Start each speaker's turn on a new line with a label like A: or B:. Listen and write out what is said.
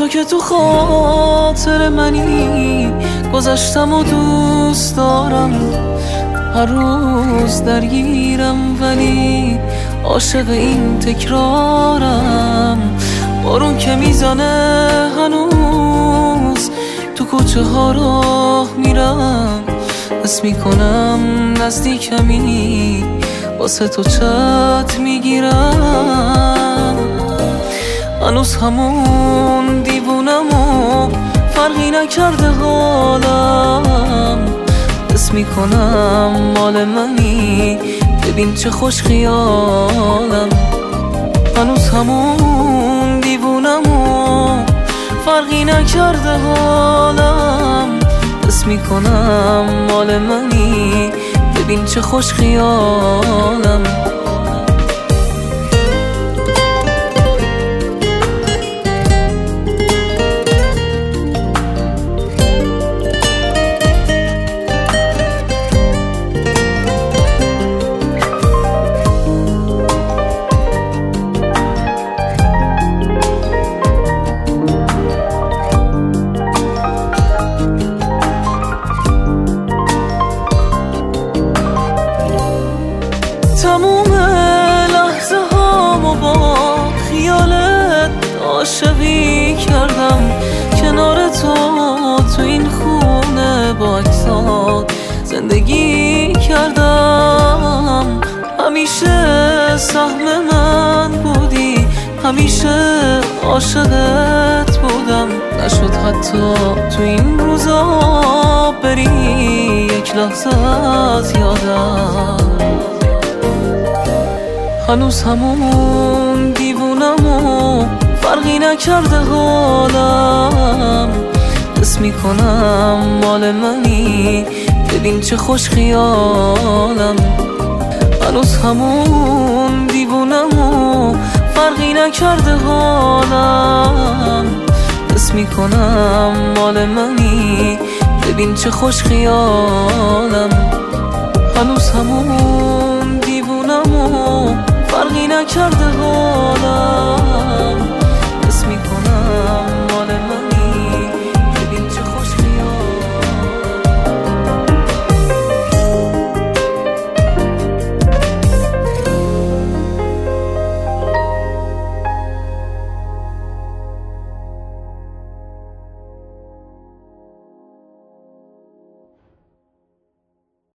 A: تو که تو خاطر منی، گذشتم و دوست دارم، هر روز درگیرم ولی عاشق این تکرارم. بارون که میزنه هنوز تو کوچه ها راه میرم، حس میکنم نزدیکمی، واسه تو چت میگیرم. هنوز همون دیوونم و فرقی نکرده حالم، حس میکنم مال منی، ببین چه خوش خیالم. هنوز همون دیوونم و فرقی نکرده حالم، حس میکنم مال منی، ببین چه خوش خیالم. تموم لحظه هامو با خیالت عاشقی کردم، کنار تو این خونه با عکسات زندگی کردم. همیشه سهم من بودی، همیشه عاشقت بودم، نشد حتی تو این روزا بری یک لحظه از یادم. هنوز همون دیوونم و فرقی نکرده حالم، حس میکنم مال منی، ببین چه خوش خیالم. هنوز همون دیوونم و فرقی نکرده حالم، حس میکنم مال منی، ببین چه خوش خیالم. هنوز همون دیوونم و فرقی نکرده حالم،